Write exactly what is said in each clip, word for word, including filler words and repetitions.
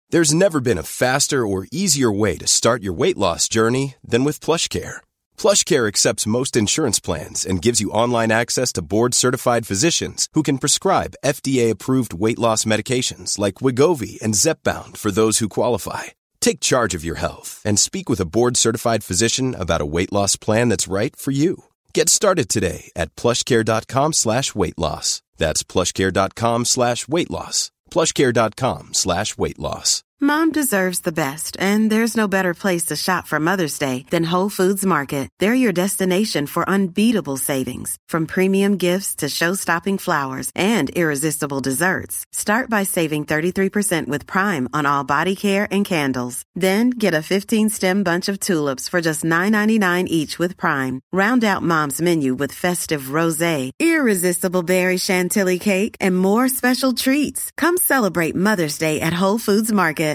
There's never been a faster or easier way to start your weight loss journey than with PlushCare. PlushCare accepts most insurance plans and gives you online access to board-certified physicians who can prescribe F D A-approved weight loss medications like Wegovy and Zepbound for those who qualify. Take charge of your health and speak with a board-certified physician about a weight loss plan that's right for you. Get started today at plushcare.com slash weight loss. That's plushcare.com slash weight loss. plushcare.com slash weight loss. Mom deserves the best, and there's no better place to shop for Mother's Day than Whole Foods Market. They're your destination for unbeatable savings, from premium gifts to show-stopping flowers and irresistible desserts. Start by saving thirty-three percent with Prime on all body care and candles. Then get a fifteen-stem bunch of tulips for just nine ninety-nine each with Prime. Round out Mom's menu with festive rosé, irresistible berry chantilly cake, and more special treats. Come celebrate Mother's Day at Whole Foods Market.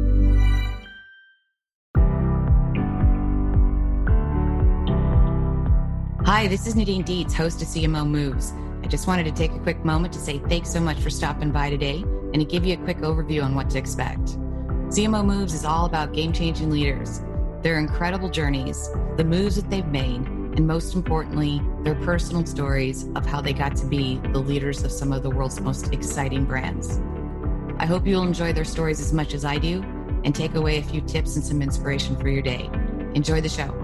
Hi, this is Nadine Dietz, host of C M O Moves. I just wanted to take a quick moment to say thanks so much for stopping by today and to give you a quick overview on what to expect. C M O Moves is all about game-changing leaders, their incredible journeys, the moves that they've made, and most importantly, their personal stories of how they got to be the leaders of some of the world's most exciting brands. I hope you'll enjoy their stories as much as I do and take away a few tips and some inspiration for your day. Enjoy the show.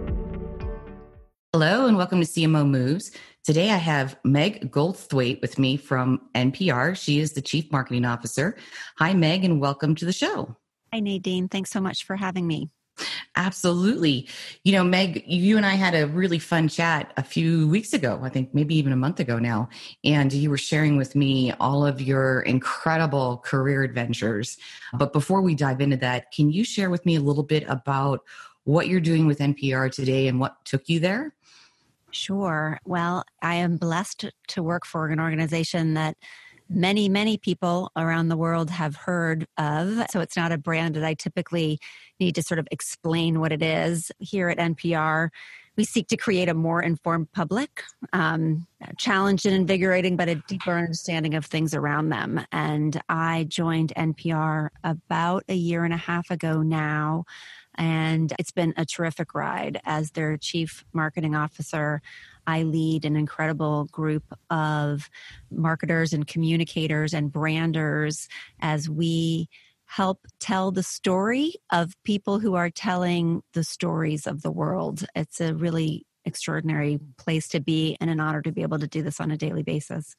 Hello and welcome to C M O Moves. Today I have Meg Goldthwait with me from N P R. She is the Chief Marketing Officer. Hi, Meg, and welcome to the show. Hi, Nadine. Thanks so much for having me. Absolutely. You know, Meg, you and I had a really fun chat a few weeks ago, I think maybe even a month ago now, and you were sharing with me all of your incredible career adventures. But before we dive into that, can you share with me a little bit about what you're doing with N P R today and what took you there? Sure. Well, I am blessed to work for an organization that many, many people around the world have heard of. So it's not a brand that I typically need to sort of explain what it is. Here at N P R, we seek to create a more informed public, um, challenged and invigorating, but a deeper understanding of things around them. And I joined N P R about a year and a half ago now. And it's been a terrific ride. As their chief marketing officer, I lead an incredible group of marketers and communicators and branders as we help tell the story of people who are telling the stories of the world. It's a really extraordinary place to be and an honor to be able to do this on a daily basis.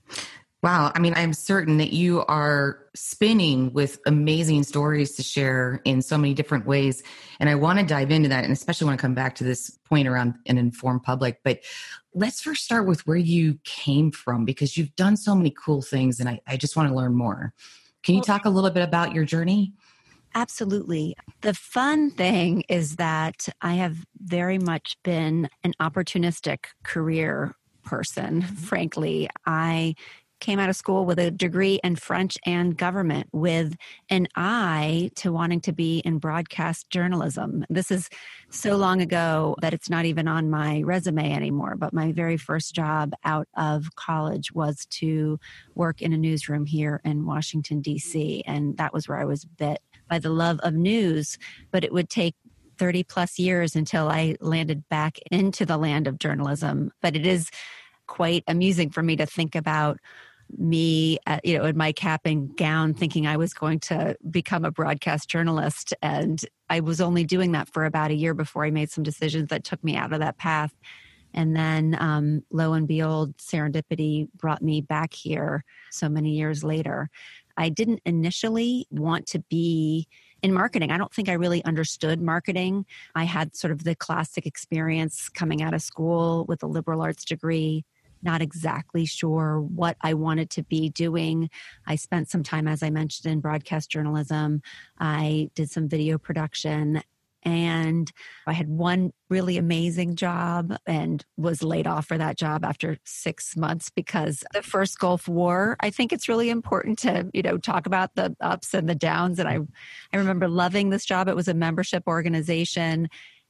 Wow. I mean, I'm certain that you are spinning with amazing stories to share in so many different ways. And I want to dive into that, and especially want to come back to this point around an informed public. But let's first start with where you came from, because you've done so many cool things, and I, I just want to learn more. Can you talk a little bit about your journey? Absolutely. The fun thing is that I have very much been an opportunistic career person, frankly. I came out of school with a degree in French and government with an eye to wanting to be in broadcast journalism. This is so long ago that it's not even on my resume anymore, but my very first job out of college was to work in a newsroom here in Washington, D C, and that was where I was bit by the love of news. But it would take thirty plus years until I landed back into the land of journalism. But it is quite amusing for me to think about me, uh, you know, in my cap and gown, thinking I was going to become a broadcast journalist. And I was only doing that for about a year before I made some decisions that took me out of that path. And then, um, lo and behold, serendipity brought me back here so many years later. I didn't initially want to be in marketing. I don't think I really understood marketing. I had sort of the classic experience coming out of school with a liberal arts degree, not exactly sure what I wanted to be doing. I spent some time, as I mentioned, in broadcast journalism. I did some video production, and I had one really amazing job and was laid off for that job after six months because the first Gulf War. I think it's really important to, you know, talk about the ups and the downs. And I, I remember loving this job. It was a membership organization.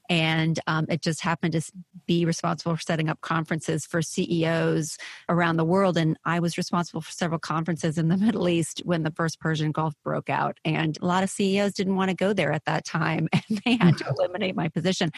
And um, it just happened to be responsible for setting up conferences for C E Os around the world. And I was responsible for several conferences in the Middle East when the first Persian Gulf broke out. And a lot of C E Os didn't want to go there at that time, and they had to eliminate my position.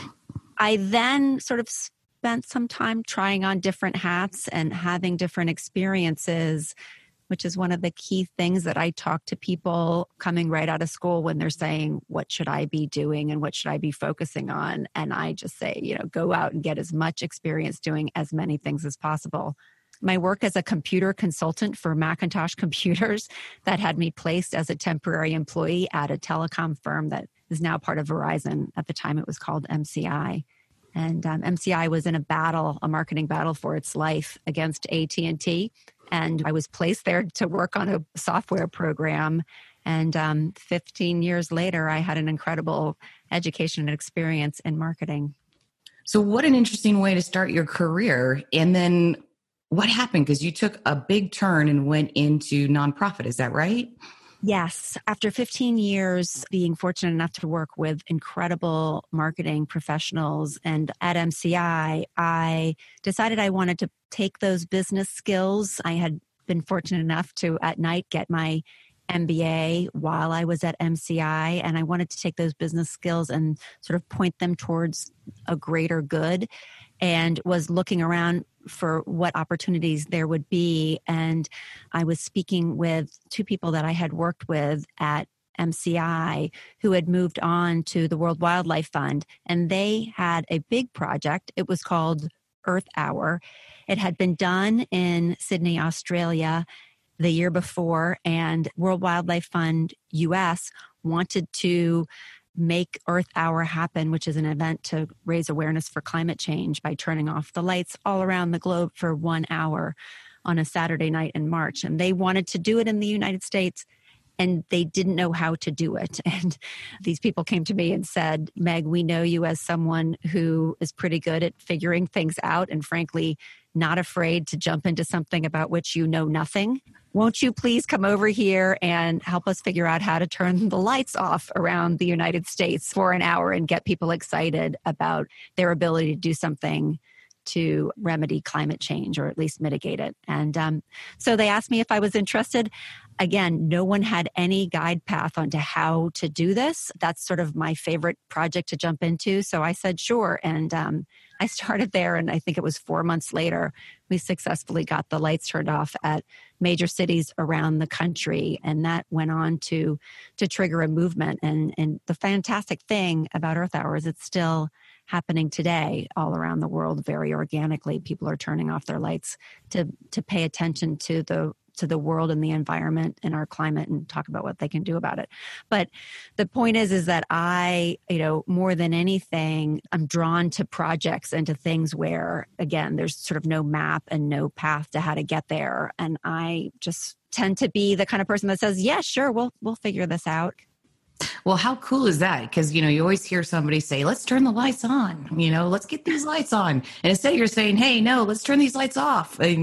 I then sort of spent some time trying on different hats and having different experiences, which is one of the key things that I talk to people coming right out of school when they're saying, what should I be doing and what should I be focusing on? And I just say, you know, go out and get as much experience doing as many things as possible. My work as a computer consultant for Macintosh Computers that had me placed as a temporary employee at a telecom firm that is now part of Verizon. At the time, it was called M C I. And um, M C I was in a battle, a marketing battle for its life against A T and T. And I was placed there to work on a software program. And um, fifteen years later, I had an incredible education and experience in marketing. So what an interesting way to start your career. And then what happened? Because you took a big turn and went into nonprofit. Is that right? Yes. After fifteen years being fortunate enough to work with incredible marketing professionals and at M C I, I decided I wanted to take those business skills. I had been fortunate enough to at night get my M B A while I was at M C I, and I wanted to take those business skills and sort of point them towards a greater good, and was looking around for what opportunities there would be. And I was speaking with two people that I had worked with at M C I who had moved on to the World Wildlife Fund, and they had a big project. It was called Earth Hour. It had been done in Sydney, Australia the year before, and World Wildlife Fund U S wanted to make Earth Hour happen, which is an event to raise awareness for climate change by turning off the lights all around the globe for one hour on a Saturday night in March. And they wanted to do it in the United States, and they didn't know how to do it. And these people came to me and said, Meg, we know you as someone who is pretty good at figuring things out and frankly, not afraid to jump into something about which you know nothing. Won't you please come over here and help us figure out how to turn the lights off around the United States for an hour and get people excited about their ability to do something to remedy climate change or at least mitigate it. And um, so they asked me if I was interested. Again, no one had any guide path onto how to do this. That's sort of my favorite project to jump into. So I said, sure. And um, I started there, and I think it was four months later, we successfully got the lights turned off at major cities around the country. And that went on to to trigger a movement. And, and the fantastic thing about Earth Hour is it's still happening today all around the world very organically. People are turning off their lights to to pay attention to the to the world and the environment and our climate and talk about what they can do about it. But the point is, is that I, you know, more than anything, I'm drawn to projects and to things where, again, there's sort of no map and no path to how to get there. And I just tend to be the kind of person that says, yeah, sure, we'll we'll figure this out. Well, how cool is that? Because, you know, you always hear somebody say, let's turn the lights on, you know, let's get these lights on. And instead you're saying, hey, no, let's turn these lights off. yeah,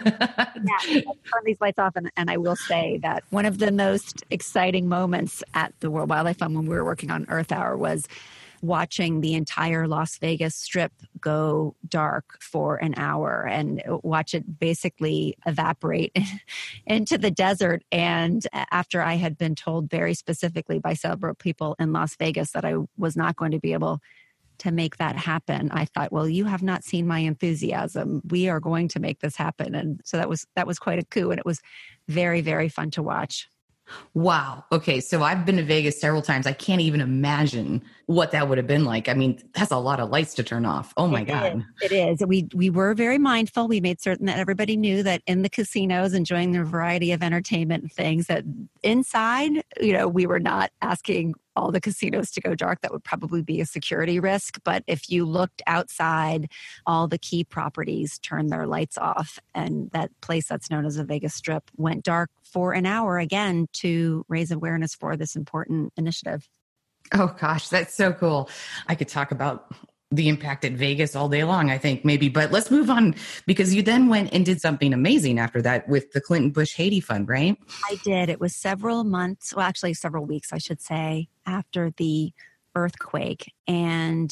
let's turn these lights off. And, and I will say that one of the most exciting moments at the World Wildlife Fund when we were working on Earth Hour was watching the entire Las Vegas Strip go dark for an hour and watch it basically evaporate into the desert. And after I had been told very specifically by several people in Las Vegas that I was not going to be able to make that happen, I thought, well, you have not seen my enthusiasm. We are going to make this happen. And so that was that was quite a coup, and it was very, very fun to watch. Wow. Okay. So I've been to Vegas several times. I can't even imagine what that would have been like. I mean, that's a lot of lights to turn off. Oh my it God. Is. It is. We we were very mindful. We made certain that everybody knew that in the casinos, enjoying their variety of entertainment and things, that inside, you know, we were not asking all the casinos to go dark. That would probably be a security risk. But if you looked outside, all the key properties turned their lights off. And that place that's known as the Vegas Strip went dark for an hour again to raise awareness for this important initiative. Oh gosh, that's so cool. I could talk about the impact at Vegas all day long, I think maybe, but let's move on, because you then went and did something amazing after that with the Clinton Bush Haiti Fund, right? I did. It was several months, well, actually several weeks, I should say, after the earthquake. And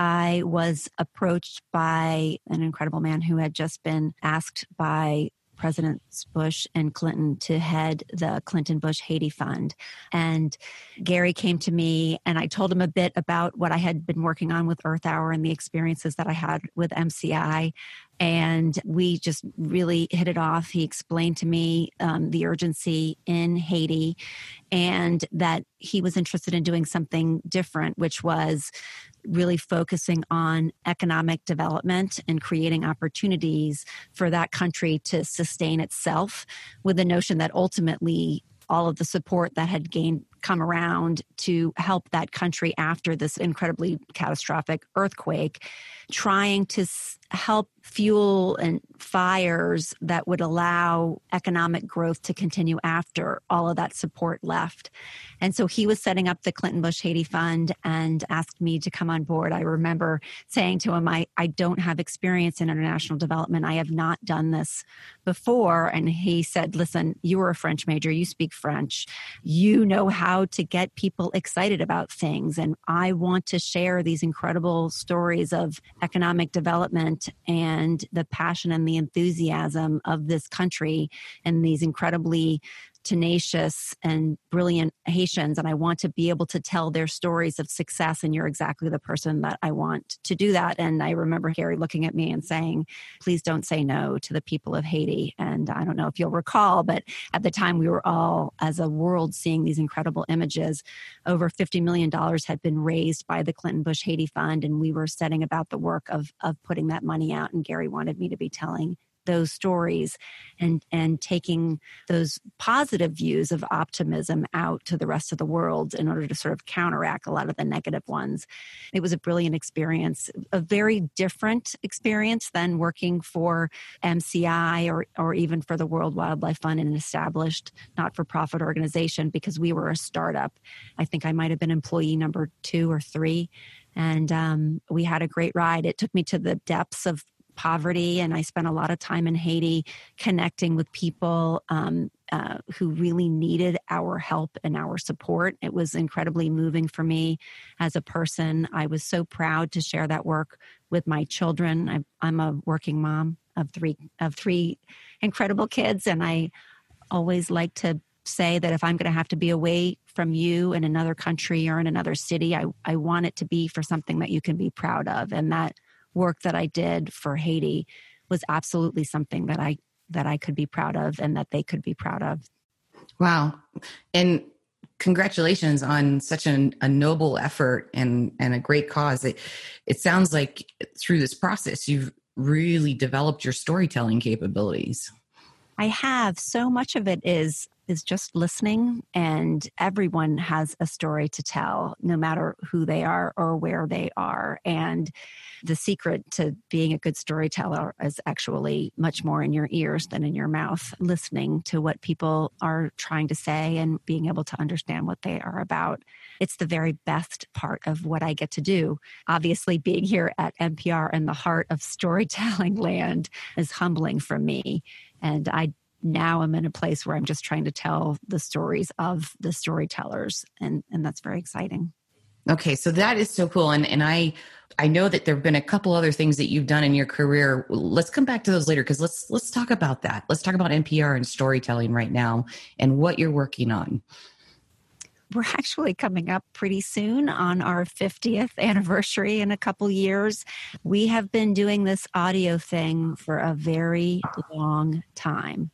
I was approached by an incredible man who had just been asked by Presidents Bush and Clinton to head the Clinton-Bush Haiti Fund. And Gary came to me and I told him a bit about what I had been working on with Earth Hour and the experiences that I had with M C I. And we just really hit it off. He explained to me um, the urgency in Haiti and that he was interested in doing something different, which was really focusing on economic development and creating opportunities for that country to sustain itself, with the notion that ultimately all of the support that had gained come around to help that country after this incredibly catastrophic earthquake, trying to s- help fuel and fires that would allow economic growth to continue after all of that support left. And so he was setting up the Clinton-Bush Haiti Fund and asked me to come on board. I remember saying to him, I, I don't have experience in international development. I have not done this before. And he said, listen, you were a French major. You speak French. You know how to get people excited about things. And I want to share these incredible stories of economic development and the passion and the enthusiasm of this country and these incredibly tenacious and brilliant Haitians. And I want to be able to tell their stories of success. And you're exactly the person that I want to do that. And I remember Gary looking at me and saying, please don't say no to the people of Haiti. And I don't know if you'll recall, but at the time we were all, as a world, seeing these incredible images. Over fifty million dollars had been raised by the Clinton-Bush Haiti Fund. And we were setting about the work of, of putting that money out. And Gary wanted me to be telling those stories and and taking those positive views of optimism out to the rest of the world in order to sort of counteract a lot of the negative ones. It was a brilliant experience, a very different experience than working for M C I or or even for the World Wildlife Fund, an established not-for-profit organization, because we were a startup. I think I might have been employee number two or three. And um, we had a great ride. It took me to the depths of poverty, and I spent a lot of time in Haiti connecting with people um, uh, who really needed our help and our support. It was incredibly moving for me as a person. I was so proud to share that work with my children. I, I'm a working mom of three of three incredible kids, and I always like to say that if I'm going to have to be away from you in another country or in another city, I, I want it to be for something that you can be proud of. And that work that I did for Haiti was absolutely something that I that I could be proud of and that they could be proud of. Wow. And congratulations on such an, a noble effort and, and a great cause. It, it sounds like through this process, you've really developed your storytelling capabilities. I have. So much of it is is just listening, and everyone has a story to tell, no matter who they are or where they are. And the secret to being a good storyteller is actually much more in your ears than in your mouth, listening to what people are trying to say and being able to understand what they are about. It's the very best part of what I get to do. Obviously, being here at N P R in the heart of storytelling land is humbling for me. And I now I'm in a place where I'm just trying to tell the stories of the storytellers. And, and that's very exciting. Okay. So that is so cool. And, and I, I know that there've been a couple other things that you've done in your career. Let's come back to those later, because let's, let's talk about that. Let's talk about N P R and storytelling right now and what you're working on. We're actually coming up pretty soon on our fiftieth anniversary in a couple years. We have been doing this audio thing for a very long time.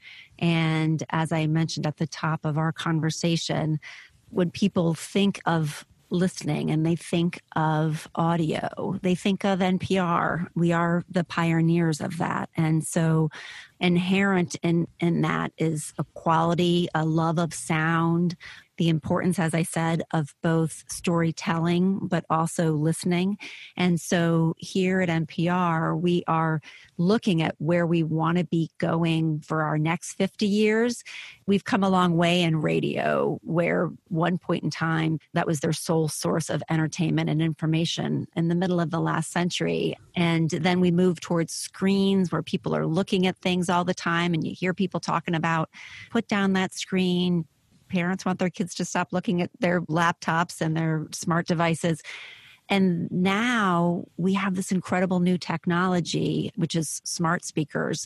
And as I mentioned at the top of our conversation, when people think of listening and they think of audio, they think of N P R. We are the pioneers of that. And so inherent in, in that is a quality, a love of sound, the importance, as I said, of both storytelling, but also listening. And so here at N P R, we are looking at where we want to be going for our next fifty years. We've come a long way in radio, where one point in time, that was their sole source of entertainment and information in the middle of the last century. And then we moved towards screens where people are looking at things all the time. And you hear people talking about, put down that screen, parents want their kids to stop looking at their laptops and their smart devices. And now we have this incredible new technology, which is smart speakers,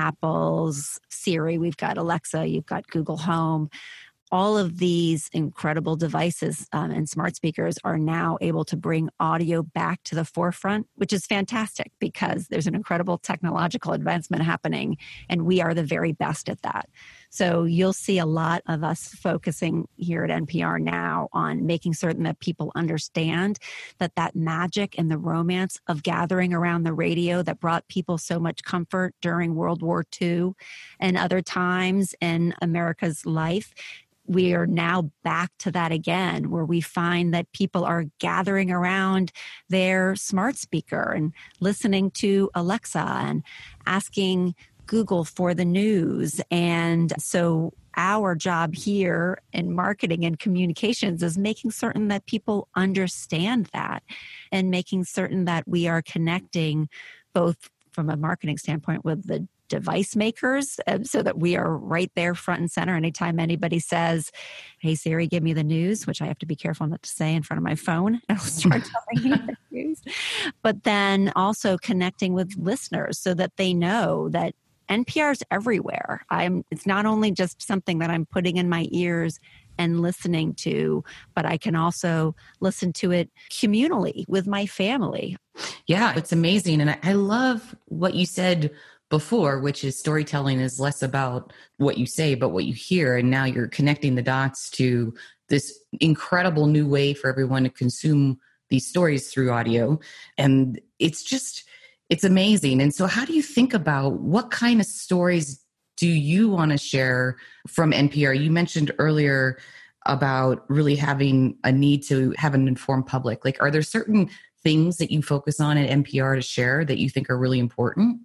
Apple's Siri, we've got Alexa, you've got Google Home. All of these incredible devices um, and smart speakers are now able to bring audio back to the forefront, which is fantastic because there's an incredible technological advancement happening, and we are the very best at that. So you'll see a lot of us focusing here at N P R now on making certain that people understand that that magic and the romance of gathering around the radio that brought people so much comfort during World War Two and other times in America's life, we are now back to that again, where we find that people are gathering around their smart speaker and listening to Alexa and asking Google for the news. And so our job here in marketing and communications is making certain that people understand that and making certain that we are connecting both from a marketing standpoint with the device makers uh, so that we are right there front and center. Anytime anybody says, hey, Siri, give me the news, which I have to be careful not to say in front of my phone. I'll start telling me the news. But then also connecting with listeners so that they know that N P R is everywhere. I'm, it's not only just something that I'm putting in my ears and listening to, but I can also listen to it communally with my family. Yeah, it's amazing. And I, I love what you said before, which is storytelling is less about what you say, but what you hear. And now you're connecting the dots to this incredible new way for everyone to consume these stories through audio. And it's just, it's amazing. And so how do you think about what kind of stories do you want to share from N P R? You mentioned earlier about really having a need to have an informed public. Like, are there certain things that you focus on at N P R to share that you think are really important?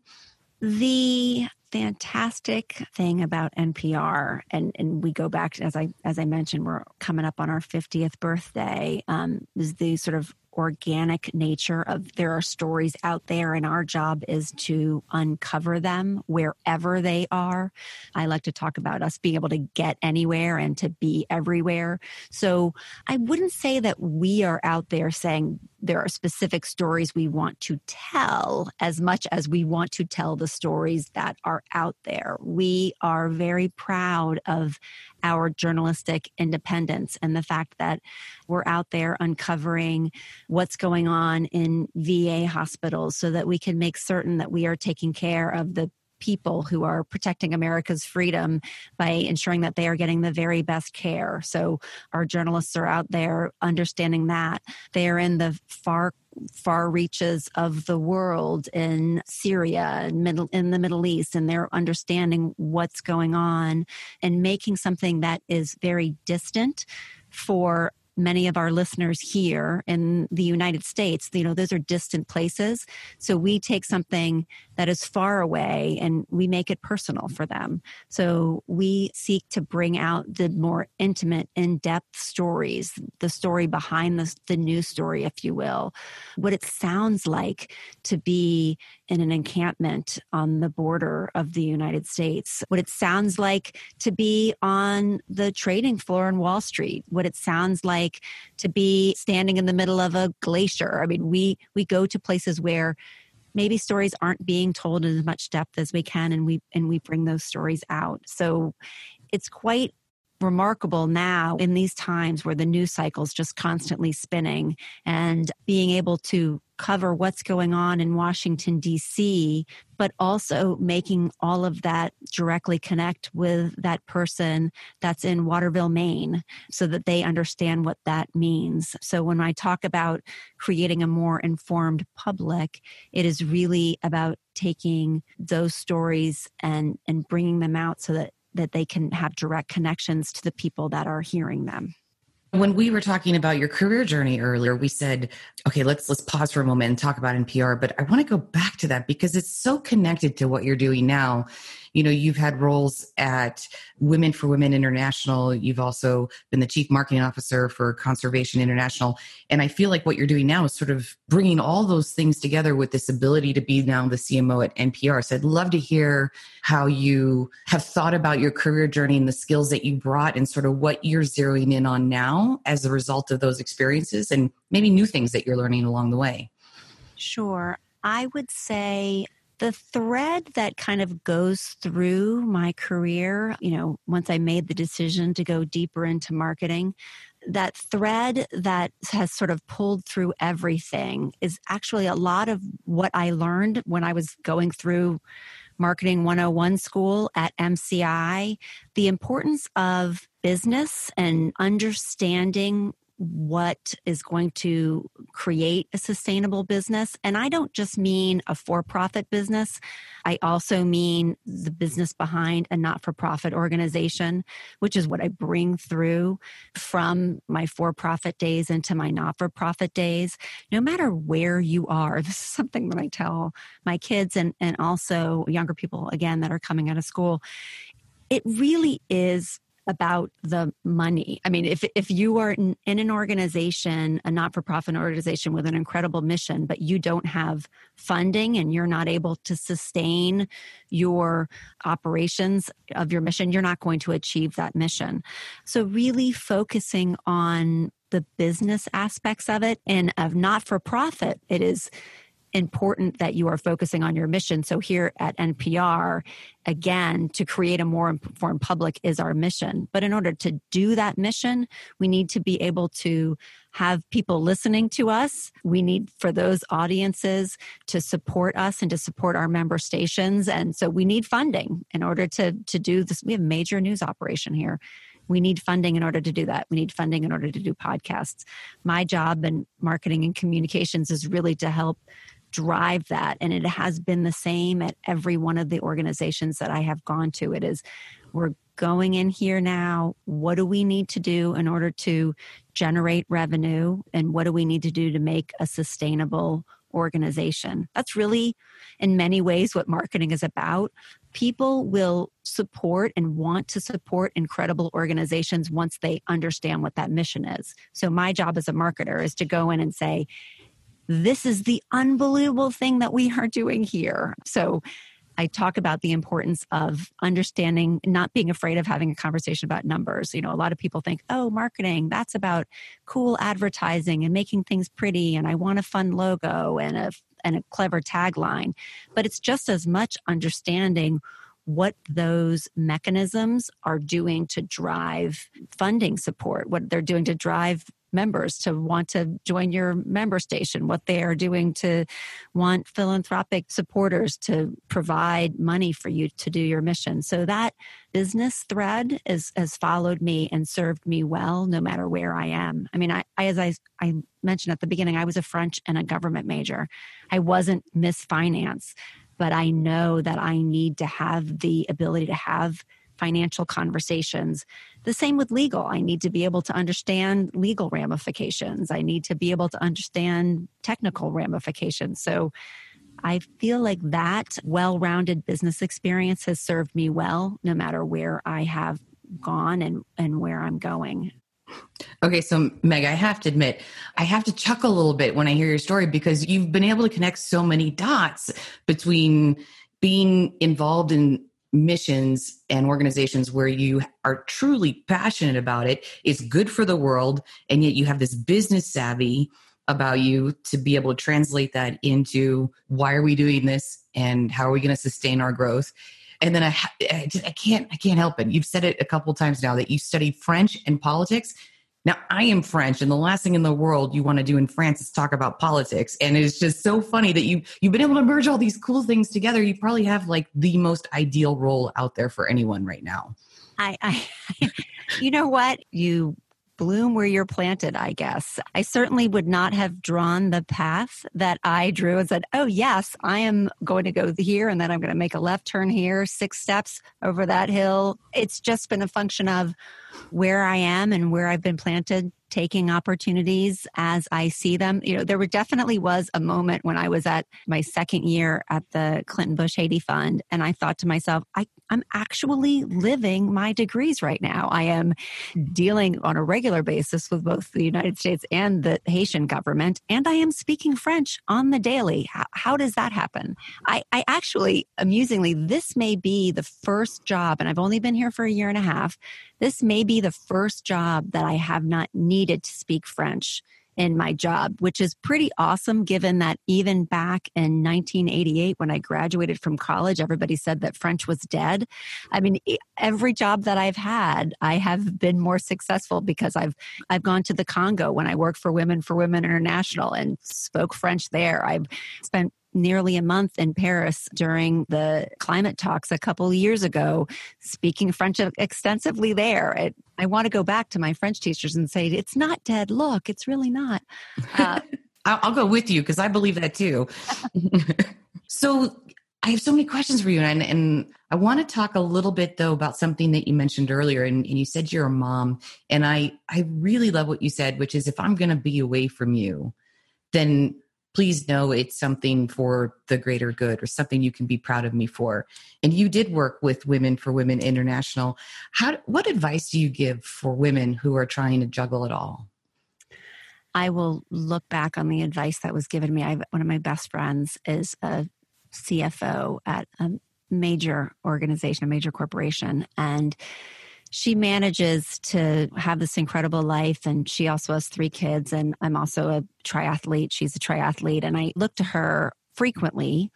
The fantastic thing about N P R, and, and we go back, as I as I mentioned, we're coming up on our fiftieth birthday, um, is the sort of organic nature of there are stories out there, and our job is to uncover them wherever they are. I like to talk about us being able to get anywhere and to be everywhere. So I wouldn't say that we are out there saying there are specific stories we want to tell as much as we want to tell the stories that are out there. We are very proud of our journalistic independence and the fact that we're out there uncovering what's going on in V A hospitals so that we can make certain that we are taking care of the people who are protecting America's freedom by ensuring that they are getting the very best care. So our journalists are out there understanding that. They are in the far far reaches of the world in Syria and middle in the Middle East, and they're understanding what's going on and making something that is very distant for many of our listeners here in the United States. You know, those are distant places. So we take something that is far away and we make it personal for them. So we seek to bring out the more intimate, in-depth stories, the story behind the, the news story, if you will, what it sounds like to be in an encampment on the border of the United States, what it sounds like to be on the trading floor in Wall Street, what it sounds like to be standing in the middle of a glacier. I mean, we we go to places where maybe stories aren't being told in as much depth as we can, and we and we bring those stories out. So it's quite remarkable now in these times where the news cycle is just constantly spinning, and being able to cover what's going on in Washington, D C, but also making all of that directly connect with that person that's in Waterville, Maine, so that they understand what that means. So when I talk about creating a more informed public, it is really about taking those stories and, and bringing them out so that that they can have direct connections to the people that are hearing them. When we were talking about your career journey earlier, we said, okay, let's let's pause for a moment and talk about N P R. But I want to go back to that because it's so connected to what you're doing now. You know, you've had roles at Women for Women International. You've also been the chief marketing officer for Conservation International. And I feel like what you're doing now is sort of bringing all those things together with this ability to be now the C M O at N P R. So I'd love to hear how you have thought about your career journey and the skills that you brought and sort of what you're zeroing in on now as a result of those experiences and maybe new things that you're learning along the way. Sure. I would say the thread that kind of goes through my career, you know, once I made the decision to go deeper into marketing, that thread that has sort of pulled through everything is actually a lot of what I learned when I was going through Marketing one oh one school at M C I, the importance of business and understanding what is going to create a sustainable business. And I don't just mean a for-profit business. I also mean the business behind a not-for-profit organization, which is what I bring through from my for-profit days into my not-for-profit days. No matter where you are, this is something that I tell my kids and, and also younger people, again, that are coming out of school. It really is about the money. I mean, if if you are in, in an organization, a not-for-profit organization with an incredible mission, but you don't have funding and you're not able to sustain your operations of your mission, you're not going to achieve that mission. So really focusing on the business aspects of it, and of not-for-profit, it is important that you are focusing on your mission. So here at N P R, again, to create a more informed public is our mission. But in order to do that mission, we need to be able to have people listening to us. We need for those audiences to support us and to support our member stations. And so we need funding in order to, to do this. We have a major news operation here. We need funding in order to do that. We need funding in order to do podcasts. My job in marketing and communications is really to help drive that. And it has been the same at every one of the organizations that I have gone to. It is, we're going in here now. What do we need to do in order to generate revenue? And what do we need to do to make a sustainable organization? That's really, in many ways, what marketing is about. People will support and want to support incredible organizations once they understand what that mission is. So my job as a marketer is to go in and say, this is the unbelievable thing that we are doing here. So I talk about the importance of understanding, not being afraid of having a conversation about numbers. You know, a lot of people think, oh, marketing, that's about cool advertising and making things pretty, and I want a fun logo and a and a clever tagline. But it's just as much understanding what those mechanisms are doing to drive funding support, what they're doing to drive members to want to join your member station, what they are doing to want philanthropic supporters to provide money for you to do your mission. So that business thread is, has followed me and served me well no matter where I am. I mean, I, I as I, I mentioned at the beginning, I was a French and a government major. I wasn't Miss Finance, but I know that I need to have the ability to have financial conversations. The same with legal. I need to be able to understand legal ramifications. I need to be able to understand technical ramifications. So I feel like that well-rounded business experience has served me well, no matter where I have gone and, and where I'm going. Okay, so Meg, I have to admit, I have to chuckle a little bit when I hear your story because you've been able to connect so many dots between being involved in missions and organizations where you are truly passionate about it, it's good for the world, and yet you have this business savvy about you to be able to translate that into why are we doing this and how are we going to sustain our growth. And then I, I, just, I can't, I can't help it. You've said it a couple of times now that you study French and politics. Now, I am French, and the last thing in the world you want to do in France is talk about politics. And it's just so funny that you, you've been able to merge all these cool things together. You probably have like the most ideal role out there for anyone right now. I, I you know what? You bloom where you're planted, I guess. I certainly would not have drawn the path that I drew and said, oh, yes, I am going to go here, and then I'm going to make a left turn here, six steps over that hill. It's just been a function of where I am and where I've been planted taking opportunities as I see them. You know, there were definitely was a moment when I was at my second year at the Clinton Bush Haiti Fund, and I thought to myself, I, I'm actually living my degrees right now. I am dealing on a regular basis with both the United States and the Haitian government, and I am speaking French on the daily. How, how does that happen? I, I actually, amusingly, this may be the first job, and I've only been here for a year and a half, this may be the first job that I have not needed to speak French in my job, which is pretty awesome given that even back in nineteen eighty-eight, when I graduated from college, everybody said that French was dead. I mean, every job that I've had, I have been more successful because I've I've gone to the Congo when I worked for Women for Women International and spoke French there. I've spent nearly a month in Paris during the climate talks a couple of years ago, speaking French extensively there. It, I want to go back to my French teachers and say, it's not dead. Look, it's really not. Uh, I'll, I'll go with you because I believe that too. So I have so many questions for you. And, and I want to talk a little bit though about something that you mentioned earlier. And, and you said you're a mom. And I, I really love what you said, which is if I'm going to be away from you, then please know it's something for the greater good or something you can be proud of me for. And you did work with Women for Women International. How, what advice do you give for women who are trying to juggle it all? I will look back on the advice that was given me. I, one of my best friends is a C F O at a major organization, a major corporation. And she manages to have this incredible life, and she also has three kids, and I'm also a triathlete. She's a triathlete, and I look to her frequently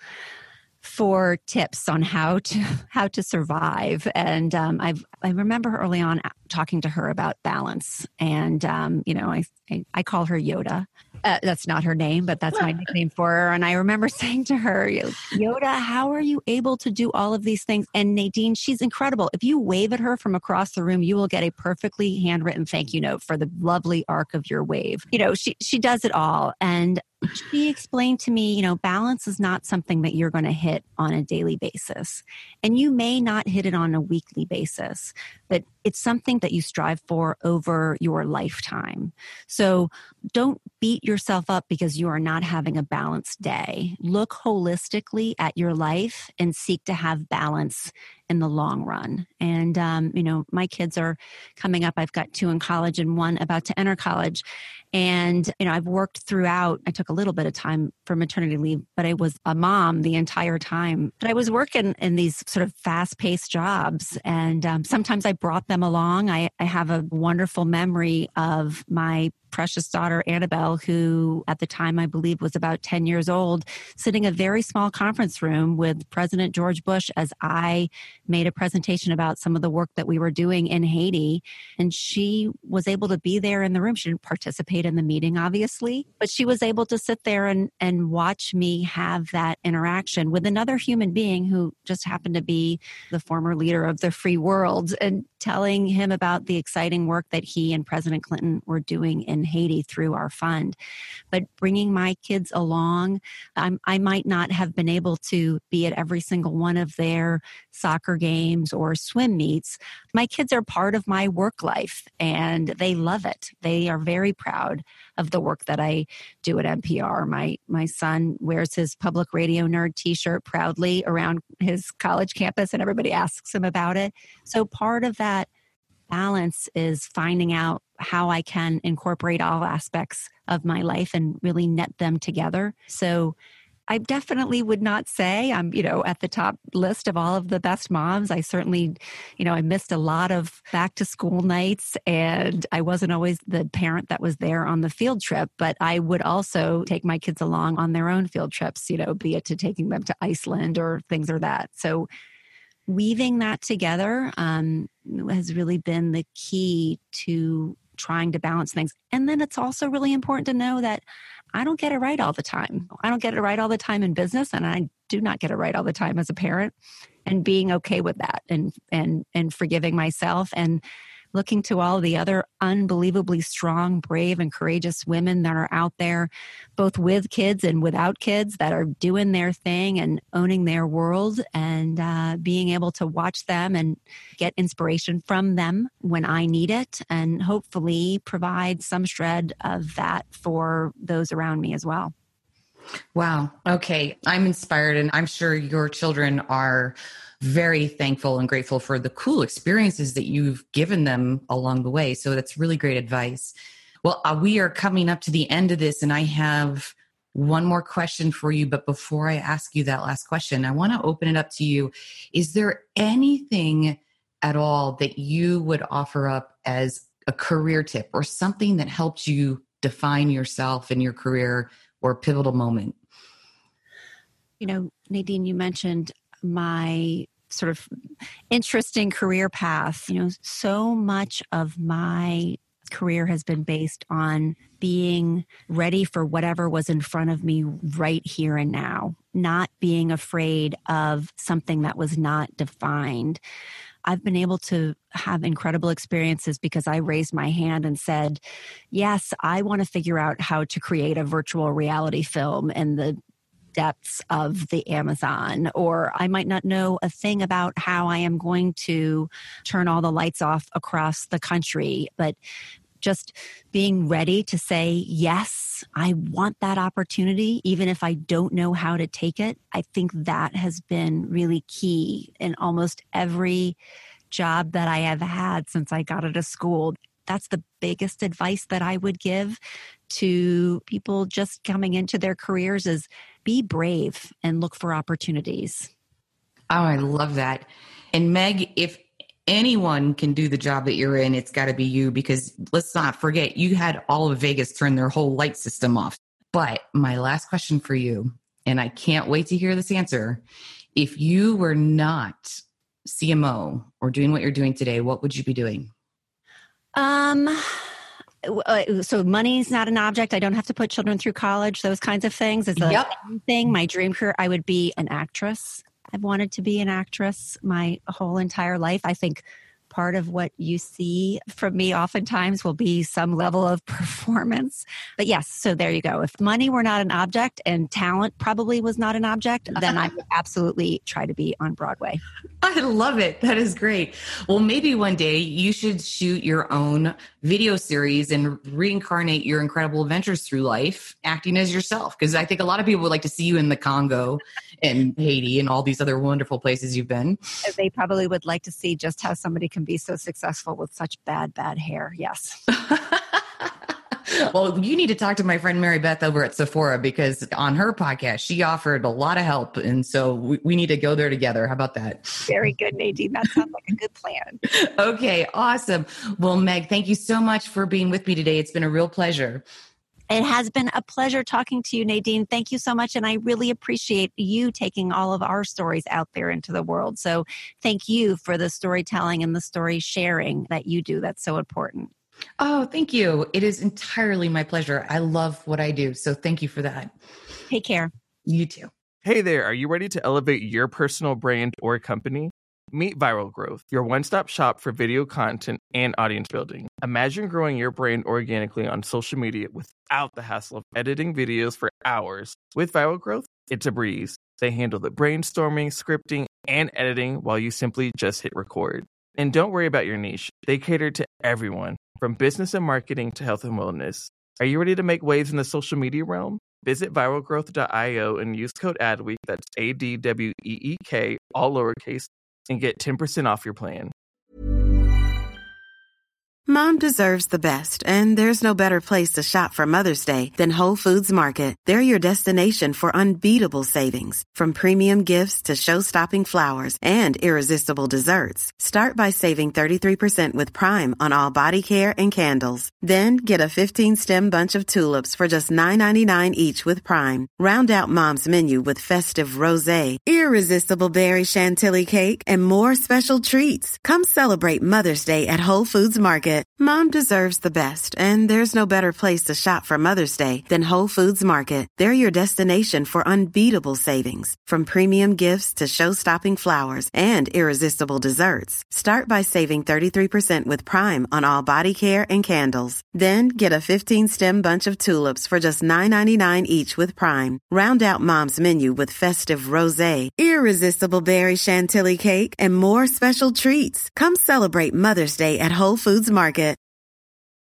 for tips on how to how to survive. And um, I've I remember early on talking to her about balance, and um, you know, I, I I call her Yoda. Uh, that's not her name, but that's my nickname for her. And I remember saying to her, Yoda, how are you able to do all of these things? And Nadine, she's incredible. If you wave at her from across the room, you will get a perfectly handwritten thank you note for the lovely arc of your wave. You know, she she does it all. And she explained to me, you know, balance is not something that you're going to hit on a daily basis. And you may not hit it on a weekly basis, but it's something that you strive for over your lifetime. So don't beat yourself up because you are not having a balanced day. Look holistically at your life and seek to have balance in the long run. And, um, you know, my kids are coming up. I've got two in college and one about to enter college. And, you know, I've worked throughout. I took a little bit of time for maternity leave, but I was a mom the entire time. But I was working in these sort of fast-paced jobs. And um, sometimes I brought them along. I, I have a wonderful memory of my precious daughter, Annabelle, who at the time I believe was about ten years old, sitting in a very small conference room with President George Bush as I made a presentation about some of the work that we were doing in Haiti. And she was able to be there in the room. She didn't participate in the meeting, obviously, but she was able to sit there and, and watch me have that interaction with another human being who just happened to be the former leader of the free world, and telling him about the exciting work that he and President Clinton were doing in Haiti through our fund. But bringing my kids along, I'm, I might not have been able to be at every single one of their soccer games or swim meets. My kids are part of my work life and they love it. They are very proud of the work that I do at N P R. My, my son wears his public radio nerd t-shirt proudly around his college campus and everybody asks him about it. So part of that balance is finding out how I can incorporate all aspects of my life and really net them together. So I definitely would not say I'm, you know, at the top list of all of the best moms. I certainly, you know, I missed a lot of back to school nights, and I wasn't always the parent that was there on the field trip, but I would also take my kids along on their own field trips, you know, be it to taking them to Iceland or things or that. So weaving that together um, has really been the key to trying to balance things. And then it's also really important to know that I don't get it right all the time. I don't get it right all the time in business, and I do not get it right all the time as a parent, and being okay with that and and and forgiving myself and looking to all the other unbelievably strong, brave, and courageous women that are out there, both with kids and without kids, that are doing their thing and owning their world, and uh, being able to watch them and get inspiration from them when I need it, and hopefully provide some shred of that for those around me as well. Wow. Okay. I'm inspired, and I'm sure your children are very thankful and grateful for the cool experiences that you've given them along the way. So that's really great advice. Well, uh, we are coming up to the end of this, and I have one more question for you. But before I ask you that last question, I want to open it up to you. Is there anything at all that you would offer up as a career tip, or something that helped you define yourself in your career, or a pivotal moment? You know, Nadine, you mentioned my sort of interesting career path. You know, so much of my career has been based on being ready for whatever was in front of me right here and now, not being afraid of something that was not defined. I've been able to have incredible experiences because I raised my hand and said, yes, I want to figure out how to create a virtual reality film in the depths of the Amazon, or I might not know a thing about how I am going to turn all the lights off across the country, but just being ready to say, yes, I want that opportunity, even if I don't know how to take it. I think that has been really key in almost every job that I have had since I got out of school. That's the biggest advice that I would give to people just coming into their careers, is be brave and look for opportunities. Oh, I love that. And Meg, if anyone can do the job that you're in, it's got to be you, because let's not forget, you had all of Vegas turn their whole light system off. But my last question for you, and I can't wait to hear this answer. If you were not C M O or doing what you're doing today, what would you be doing? Um, so money's not an object. I don't have to put children through college, those kinds of things. Is the yep. thing. My dream career, I would be an actress. I've wanted to be an actress my whole entire life. I think part of what you see from me oftentimes will be some level of performance. But yes, so there you go. If money were not an object and talent probably was not an object, then I would absolutely try to be on Broadway. I love it. That is great. Well, maybe one day you should shoot your own video series and reincarnate your incredible adventures through life, acting as yourself. Because I think a lot of people would like to see you in the Congo and Haiti and all these other wonderful places you've been. They probably would like to see just how somebody can be so successful with such bad, bad hair. Yes. Well, you need to talk to my friend Mary Beth over at Sephora, because on her podcast, she offered a lot of help. And so we, we need to go there together. How about that? Very good, Nadine. That sounds like a good plan. Okay, awesome. Well, Meg, thank you so much for being with me today. It's been a real pleasure. It has been a pleasure talking to you, Nadine. Thank you so much. And I really appreciate you taking all of our stories out there into the world. So thank you for the storytelling and the story sharing that you do. That's so important. Oh, thank you. It is entirely my pleasure. I love what I do. So thank you for that. Take care. You too. Hey there. Are you ready to elevate your personal brand or company? Meet Viral Growth, your one-stop shop for video content and audience building. Imagine growing your brand organically on social media without the hassle of editing videos for hours. With Viral Growth, it's a breeze. They handle the brainstorming, scripting, and editing while you simply just hit record. And don't worry about your niche. They cater to everyone, from business and marketing to health and wellness. Are you ready to make waves in the social media realm? Visit viral growth dot io and use code ADWEEK, that's A D W E E K, all lowercase, and get ten percent off your plan. Mom deserves the best, and there's no better place to shop for Mother's Day than Whole Foods Market. They're your destination for unbeatable savings, from premium gifts to show-stopping flowers and irresistible desserts. Start by saving thirty-three percent with Prime on all body care and candles. Then get a fifteen-stem bunch of tulips for just nine ninety-nine each with Prime. Round out Mom's menu with festive rosé, irresistible berry chantilly cake, and more special treats. Come celebrate Mother's Day at Whole Foods Market. Market. Mom deserves the best, and there's no better place to shop for Mother's Day than Whole Foods Market. They're your destination for unbeatable savings, from premium gifts to show-stopping flowers and irresistible desserts. Start by saving thirty-three percent with Prime on all body care and candles. Then get a fifteen-stem bunch of tulips for just nine ninety-nine each with Prime. Round out Mom's menu with festive rosé, irresistible berry chantilly cake, and more special treats. Come celebrate Mother's Day at Whole Foods Market.